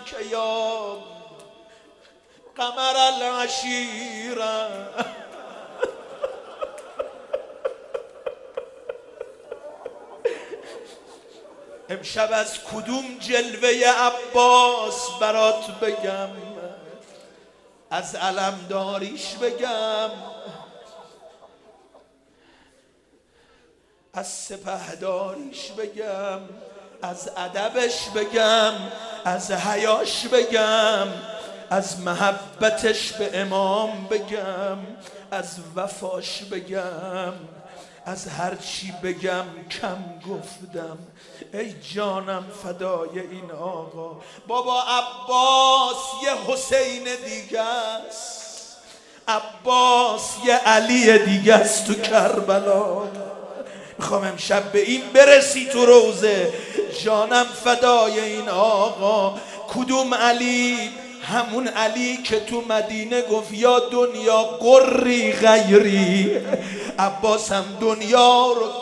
که یا قمر العشیره. امشب از کدوم جلوه عباس برات بگم، از علمداریش بگم، از سپهداریش بگم، از ادبش بگم، از حیاش بگم، از محبتش به امام بگم، از وفاش بگم، از هر چی بگم کم گفتم. ای جانم فدای این آقا. بابا عباس یه حسین دیگه است، عباس یه علی دیگه است تو کربلا. میخوام امشب به این برسی تو روزه. جانم فدای این آقا. کدوم علی؟ همون علی که تو مدینه گفت یا دنیا قری غیری. عباس هم دنیا رو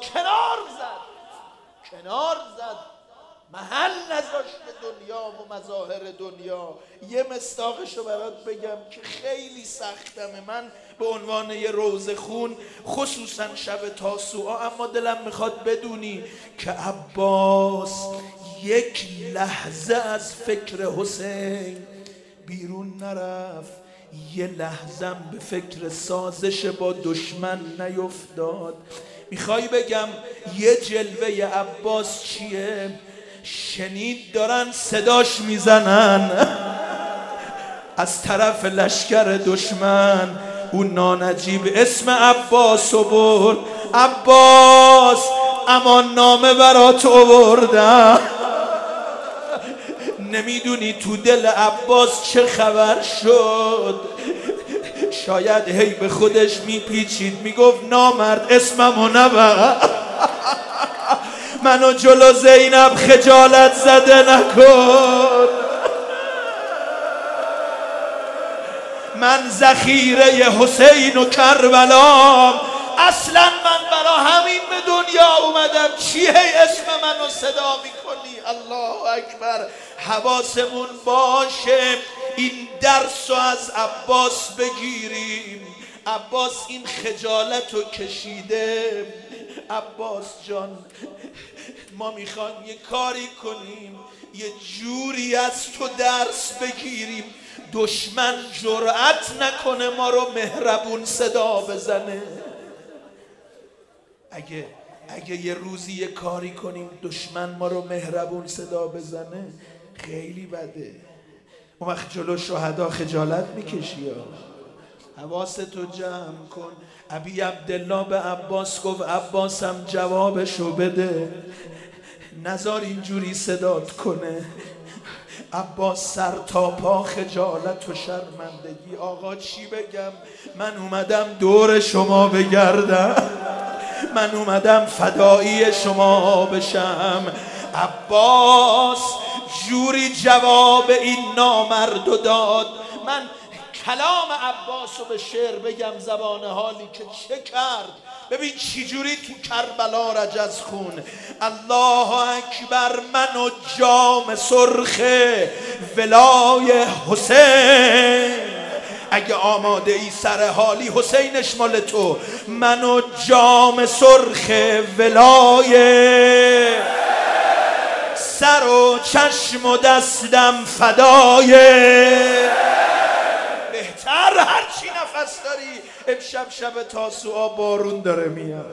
کنار زد، محل نذاشت به دنیا و مظاهر دنیا. یه مصداقشو برات بگم که خیلی سختمه، من به عنوان یه روزه خون خصوصا شب تاسوعا، اما دلم میخواد بدونی که عباس یک لحظه از فکر حسین بیرون نرفت، یه لحظم به فکر سازش با دشمن نیفتاد. میخوای بگم یه جلوه عباس چیه؟ شنید دارن صداش میزنن از طرف لشکر دشمن. اون نانجیب اسم عباس رو برد، عباس امان نامه برات آوردم. نمیدونی تو دل عباس چه خبر شد. شاید هی به خودش میپیچید، میگفت نامرد اسممو نبر، منو جلو زینب خجالت زده نکن. من ذخیره حسین و کربلام، اصلا من برا همین به دنیا اومدم. چی هی اسم منو صدا میکنی؟ الله اکبر. حواسمون باشه این درس رو از عباس بگیریم. عباس این خجالت رو کشیده. عباس جان ما میخوایم یه کاری کنیم، یه جوری از تو درس بگیریم دشمن جرأت نکنه ما رو مهربون صدا بزنه. اگه یه روزی یه کاری کنیم دشمن ما رو مهربون صدا بزنه خیلی بده. اون وقت جلو شهدا خجالت میکشی. حواستو جمع کن. ابی عبدالله به عباس گفت عباسم جوابشو بده، نذار اینجوری صدات کنه. عباس سر تا پا خجالت و شرمندگی. آقا چی بگم؟ من اومدم دور شما بگردم، من اومدم فدایی شما بشم. عباس جوری جواب این نامردو داد. من کلام عباس رو به شعر بگم زبان حالی که چه کرد. ببین چی جوری تو کربلا رجز خون. الله اکبر. من و جام سرخ ولای حسین، اگه آماده ای سر حالی حسینش مال تو. من و جام سرخ ولای، سر و چشم و دستم فدای. بهتر هرچی نفس داری. امشب شب تاسوعا بارون داره میاد،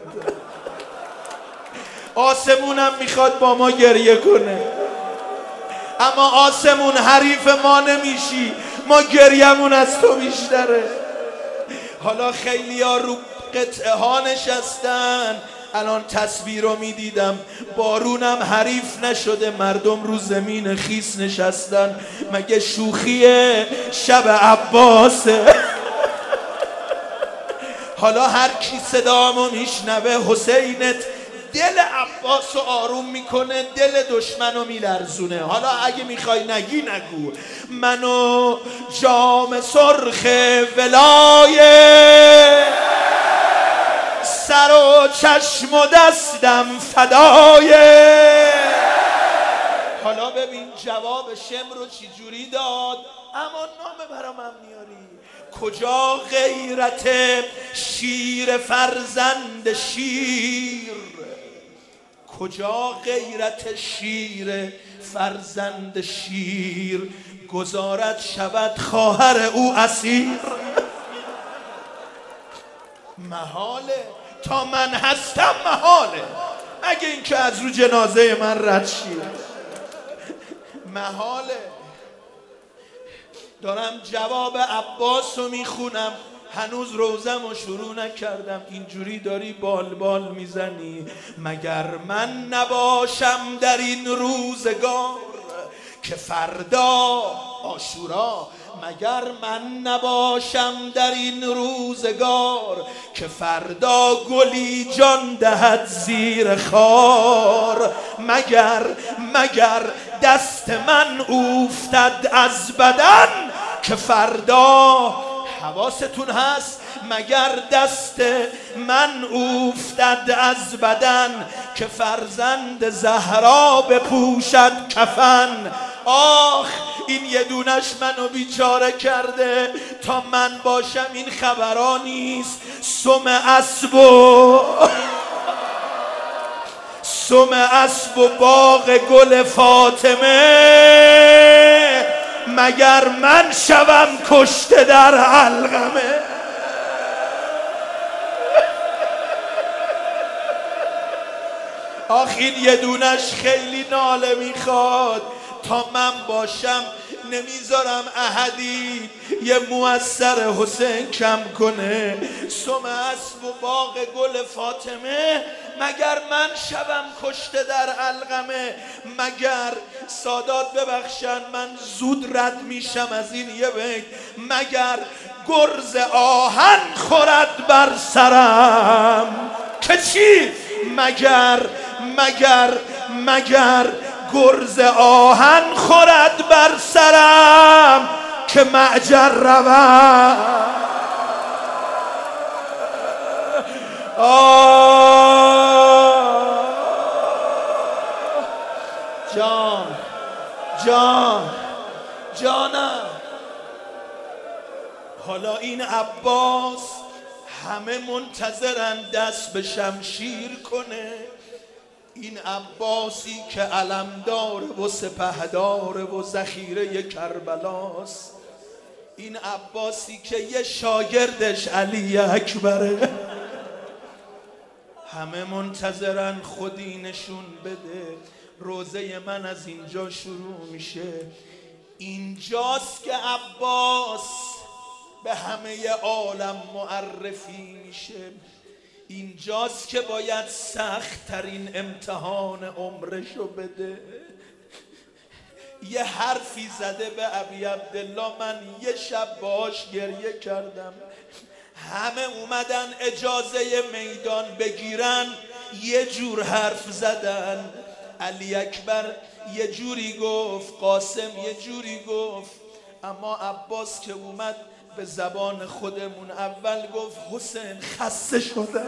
آسمونم میخواد با ما گریه کنه، اما آسمون حریف ما نمیشی، ما گریمون از تو بیشتره. حالا خیلی ها رو قطعه ها نشستن، الان تصویر رو میدیدم، بارونم حریف نشده، مردم رو زمین خیس نشستن. مگه شوخیه؟ شب عباسه. حالا هر کی صدامو میشنوه حسینت دل عباس رو آروم میکنه، دل دشمن رو میلرزونه. حالا اگه میخوای نگی نگو. منو جام سرخ ولای، سر و چشم و دستم فدای حالا ببین جواب شم رو چی جوری داد. اما نامه برا من میاری. کجا غیرت شیر فرزند شیر؟ کجا غیرت شیر فرزند شیر؟ گذارد شود خواهر او اسیر. محاله تا من هستم محاله، اگه این که از رو جنازه من رد شی. محاله. دارم جواب عباس رو میخونم، هنوز روزم رو شروع نکردم. اینجوری داری بال بال میزنی. مگر من نباشم در این روزگار که فردا عاشورا، مگر من نباشم در این روزگار که فردا گلی جان دهد زیر خار. مگر دست من اوفتد از بدن که فردا، حواستون هست، مگر دست من اوفتد از بدن که فرزند زهرا بپوشد کفن. آخ این یه دونش منو بیچاره کرده، تا من باشم این خبرا نیست. سم اسب و باغ گل فاطمه، مگر من شوم کشته در علقمه. آخ این یه دونش خیلی ناله میخواد، تا من باشم نمیذارم احدی یه موثر حسین کم کنه. سم اسب و باغ گل فاطمه، مگر من شبم کشته در علقمه. مگر سادات ببخشن من زود رد میشم از این یه بیت. مگر گرز آهن خورد بر سرم که چی؟ مگر گرز آهن خورد بر سرم که معجر روم. جانم. حالا این عباس همه منتظرن دست به شمشیر کنه. این عباسی که علمداره و سپهداره و ذخیره کربلاست. این عباسی که یه شاگردش علی اکبره. همه منتظرن خودی نشون بده. روزه من از اینجا شروع میشه. اینجاست که عباس به همه عالم معرفی میشه. اینجاست که باید سخت ترین امتحان عمرشو بده. یه حرفی زده به ابی عبدالله، من یه شب باش گریه کردم. همه اومدن اجازه میدان بگیرن، یه جور حرف زدن. علی اکبر یه جوری گفت، قاسم یه جوری گفت، اما عباس که اومد به زبان خودمون اول گفت حسین خسته شدم،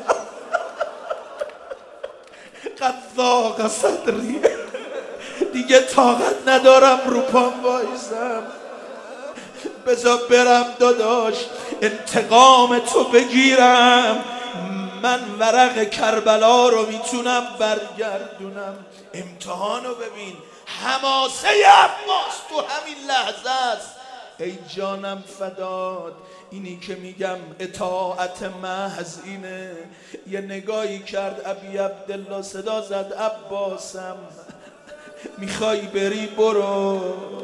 قد ضاق صدری، دیگه طاقت ندارم رو پام وایسم، بذار برم داداش انتقام تو بگیرم. من ورق کربلا رو میتونم برگردونم. امتحانو ببین، حماسه عباس تو همین لحظه است. ای جانم فداد. اینی که میگم اطاعت محض اینه. یه نگاهی کرد ابی عبدالله، صدا زد عباسم میخوای بری برو،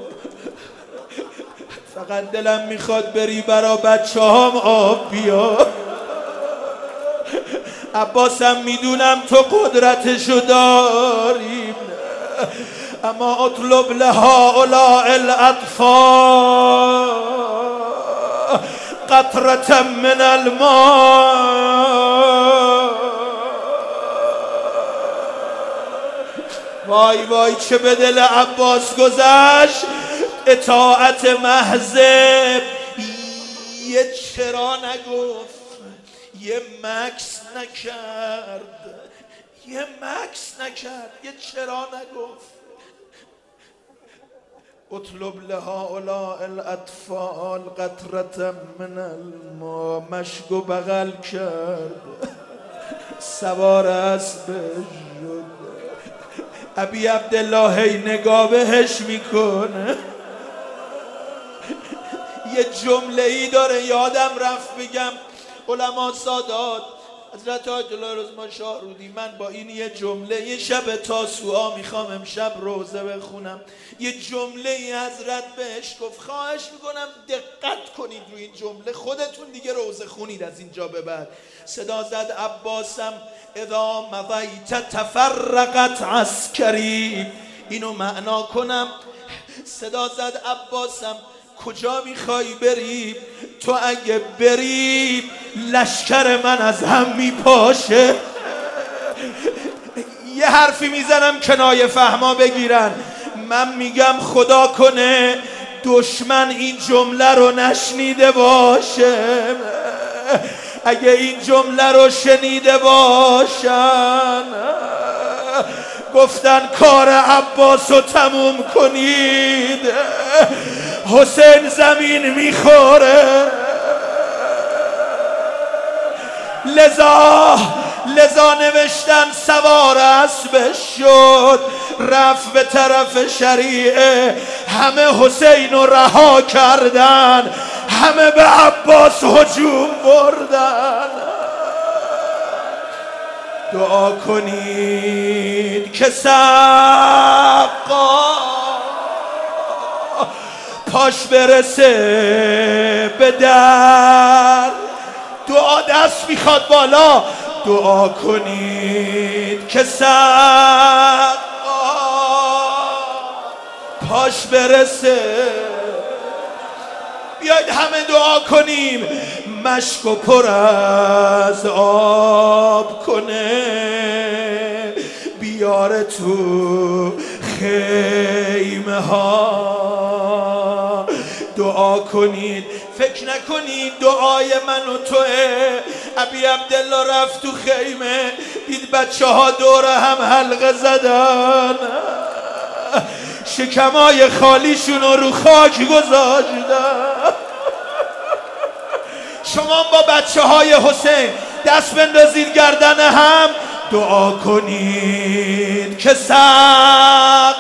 فقط دلم میخواد بری برا بچه هام آب بیا. عباسم میدونم تو قدرتشو داری، اما اطلب لهؤلاء الاطفال قطرة من الماء. وای وای چه به دل عباس گذشت. اطاعت محض. یه چرا نگفت، یه مکس نکرد، یه چرا نگفت. اطلب لهؤلاء الاطفال قطرة من الماء. مشک و بغل کرد سوار اسبش شد. ابی عبدالله هی نگاه بهش میکنه. یه جمله ای داره یادم رفت بگم. علما سادات حضرت آیت الله رضوان شاهرودی، من با این یه جمله یه شب تاسوعا میخوام امشب روزه بخونم. یه جمله ای حضرت بهش گفت، خواهش میکنم دقت کنید روی این جمله، خودتون دیگه روزه خونید از اینجا به بعد. صدا زد عباسم اذا مضیت تفرقت عسکری. اینو معنا کنم. صدا زد عباسم کجا میخوای بری؟ تو اگه بری لشکر من از هم میپاشه. یه حرفی میزنم کنایه فهما بگیرن. من میگم خدا کنه دشمن این جمله رو نشنیده باشه. اگه این جمله رو شنیده باشن گفتن کار عباس رو تموم کنید، حسین زمین میخوره. لذا نوشتن سوار اسبش شد، رفت به طرف شریعه. همه حسین رو رها کردن، همه به عباس هجوم بردن. دعا کنید که سقا پاش برسه به در. دعا دست میخواد بالا. دعا کنید که سقا پاش برسه. بیاید همه دعا کنیم مشک و پر از آب کنه، بیاره تو خیمه ها. دعا کنید، فکر نکنید دعای من و توه. ابی عبدالله رفت تو خیمه، دید بچه ها دور هم حلقه زدن، شکمای خالیشون رو خاک گذاشتن. شما با بچه های حسین دست بندازید گردن هم. دعا کنید که سقا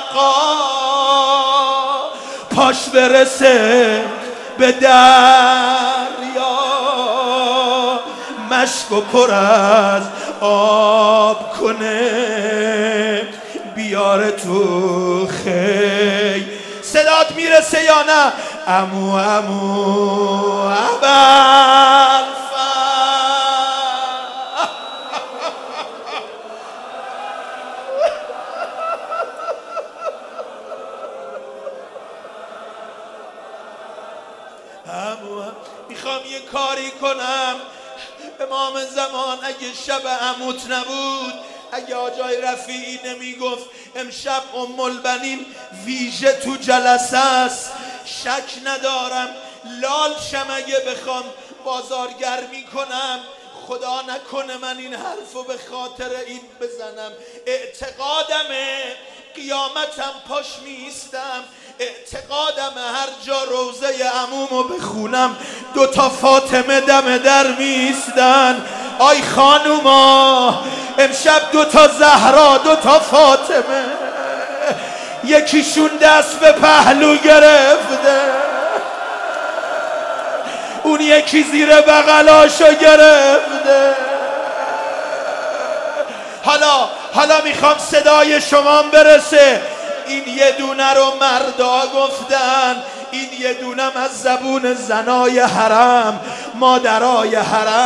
پاش برسه به دریا، مشک و پر از آب کنه، بیاره تو خی. صدات میرسه یا نه؟ امو میخوام یه کاری کنم. امام زمان اگه شب عموت نبود، اگه آجای رفیعی نمیگفت امشب ام البنین ویژه تو جلسه است، شک ندارم لال شم اگه بخوام بازارگرمی کنم. خدا نکنه من این حرفو به خاطر این بزنم. اعتقادمه قیامتم پاش میستم. اعتقادم هر جا روزه عمومو بخونم 2 تا فاطمه دم در میستن. آی خانوما امشب 2 تا زهرا 2 تا فاطمه، یکیشون دست به پهلو گرفته، اون یکی زیر بغلاشو گرفته. حالا میخوام صدای شما برسه. این یه دونه رو مردا گفتن، این یه دونم از زبون زنای حرم، مادرای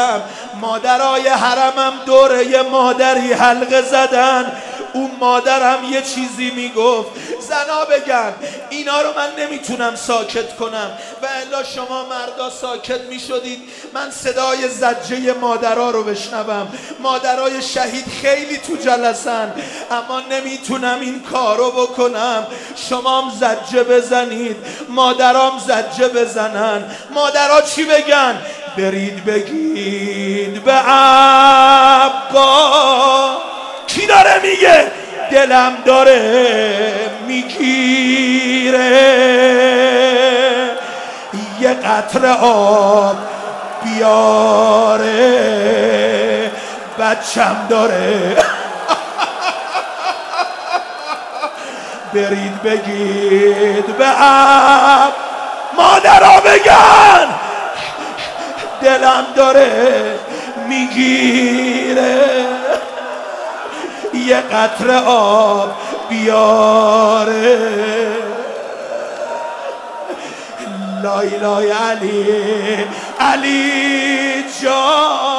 حرمم دوره یه مادری حلقه زدن. اون مادرم یه چیزی میگفت، زنا بگن اینا رو من نمیتونم ساکت کنم و الا شما مردا ساکت میشدید من صدای زجه مادرها رو بشنوم. مادرای شهید خیلی تو جلسن اما نمیتونم این کارو بکنم. شمام زجه بزنید، مادرام زجه بزنن. مادرها چی بگن؟ برید بگید به عبا. کی داره میگه؟ دلم داره میگیره. یه قطره آب بیاره بچم داره برید بگید به اب مادرها بگن دلم داره میگیره یه قطره آب بیاره لای لای علی علی جان